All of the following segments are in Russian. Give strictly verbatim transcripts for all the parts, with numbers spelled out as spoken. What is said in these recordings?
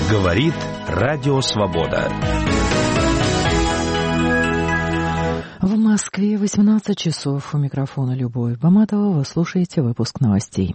Говорит Радио Свобода. В Москве восемнадцать часов. У микрофона Любовь Баматова. Вы слушаете выпуск новостей.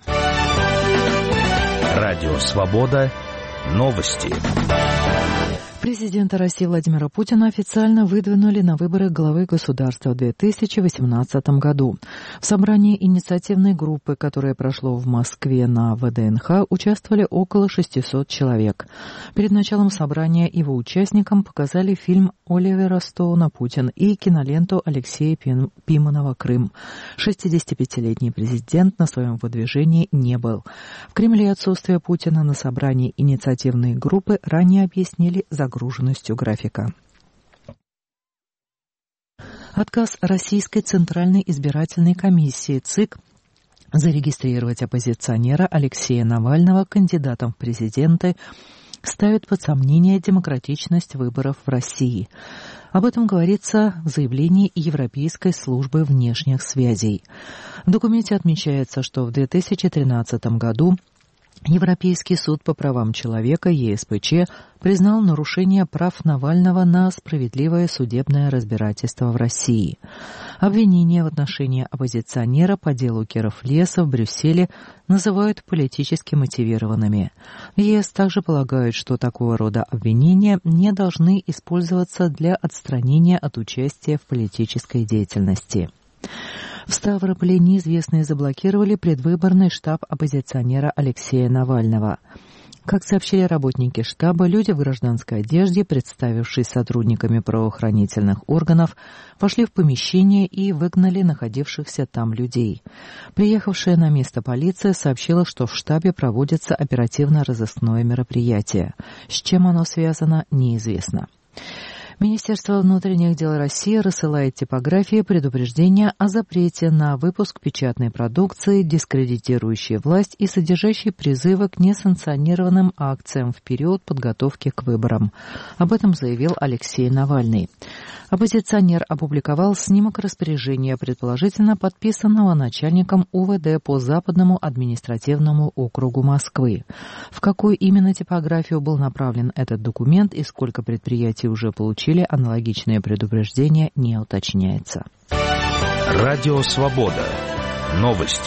Радио Свобода. Новости. Президента России Владимира Путина официально выдвинули на выборы главы государства в две тысячи восемнадцатом году. В собрании инициативной группы, которое прошло в Москве на вэ дэ эн ха, участвовали около шестисот человек. Перед началом собрания его участникам показали фильм Оливера Стоуна «Путин» и киноленту Алексея Пиманова «Крым». шестидесятипятилетний президент на своем выдвижении не был. В Кремле отсутствие Путина на собрании инициативной группы ранее объяснили загруженностью графика. Отказ Российской Центральной избирательной комиссии ЦИК зарегистрировать оппозиционера Алексея Навального кандидатом в президенты ставит под сомнение демократичность выборов в России. Об этом говорится в заявлении Европейской службы внешних связей. В документе отмечается, что в две тысячи тринадцатом году Европейский суд по правам человека е эс пэ че признал нарушение прав Навального на справедливое судебное разбирательство в России. Обвинения в отношении оппозиционера по делу Киров-Леса в Брюсселе называют политически мотивированными. В е эс также полагают, что такого рода обвинения не должны использоваться для отстранения от участия в политической деятельности. В Ставрополе неизвестные заблокировали предвыборный штаб оппозиционера Алексея Навального. Как сообщили работники штаба, люди в гражданской одежде, представившись сотрудниками правоохранительных органов, вошли в помещение и выгнали находившихся там людей. Приехавшая на место полиция сообщила, что в штабе проводится оперативно-розыскное мероприятие. С чем оно связано, неизвестно. Министерство внутренних дел России рассылает типографии предупреждения о запрете на выпуск печатной продукции, дискредитирующей власть и содержащей призывы к несанкционированным акциям в период подготовки к выборам. Об этом заявил Алексей Навальный. Оппозиционер опубликовал снимок распоряжения, предположительно подписанного начальником у вэ дэ по Западному административному округу Москвы. В какую именно типографию был направлен этот документ и сколько предприятий уже получили аналогичное предупреждение, не уточняется. Радио Свобода. Новости.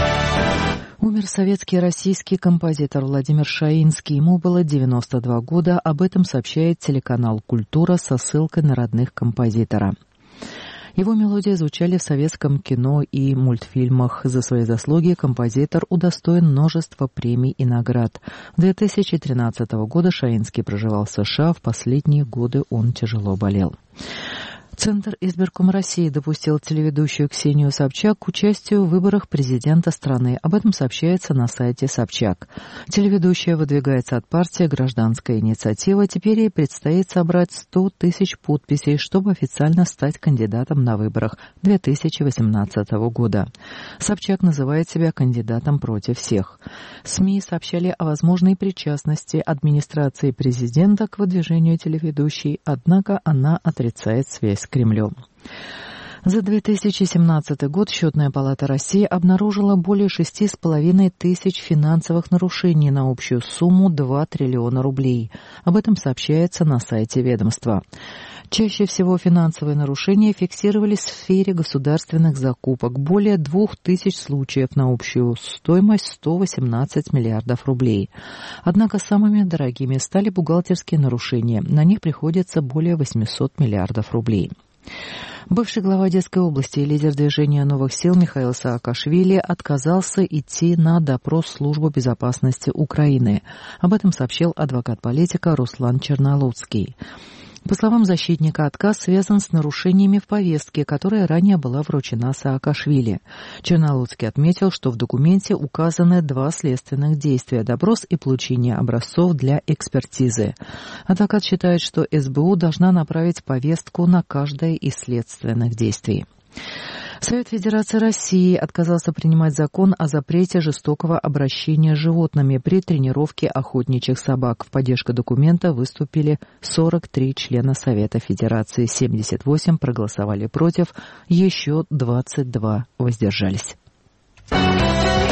Умер советский и российский композитор Владимир Шаинский. Ему было девяносто два года. Об этом сообщает телеканал «Культура» со ссылкой на родных композитора. Его мелодии звучали в советском кино и мультфильмах. За свои заслуги композитор удостоен множества премий и наград. С две тысячи тринадцатого года Шаинский проживал в США. В последние годы он тяжело болел. Центр избирком России допустил телеведущую Ксению Собчак к участию в выборах президента страны. Об этом сообщается на сайте Собчак. Телеведущая выдвигается от партии «Гражданская инициатива». Теперь ей предстоит собрать сто тысяч подписей, чтобы официально стать кандидатом на выборах две тысячи восемнадцатого года. Собчак называет себя кандидатом против всех. СМИ сообщали о возможной причастности администрации президента к выдвижению телеведущей, однако она отрицает связь с Кремлем. За две тысячи семнадцатый год Счетная палата России обнаружила более шести с половиной тысяч финансовых нарушений на общую сумму два триллиона рублей. Об этом сообщается на сайте ведомства. Чаще всего финансовые нарушения фиксировались в сфере государственных закупок. Более двух тысяч случаев на общую стоимость сто восемнадцать миллиардов рублей. Однако самыми дорогими стали бухгалтерские нарушения. На них приходится более восемьсот миллиардов рублей. Бывший глава Одесской области и лидер движения «Новых сил» Михаил Саакашвили отказался идти на допрос в Службу безопасности Украины. Об этом сообщил адвокат политика Руслан Чернолуцкий. По словам защитника, отказ связан с нарушениями в повестке, которая ранее была вручена Саакашвили. Чернолуцкий отметил, что в документе указаны два следственных действия – допрос и получение образцов для экспертизы. Адвокат считает, что эс бэ у должна направить повестку на каждое из следственных действий. Совет Федерации России отказался принимать закон о запрете жестокого обращения с животными при тренировке охотничьих собак. В поддержку документа выступили сорок три члена Совета Федерации, семьдесят восемь проголосовали против, еще двадцать два воздержались.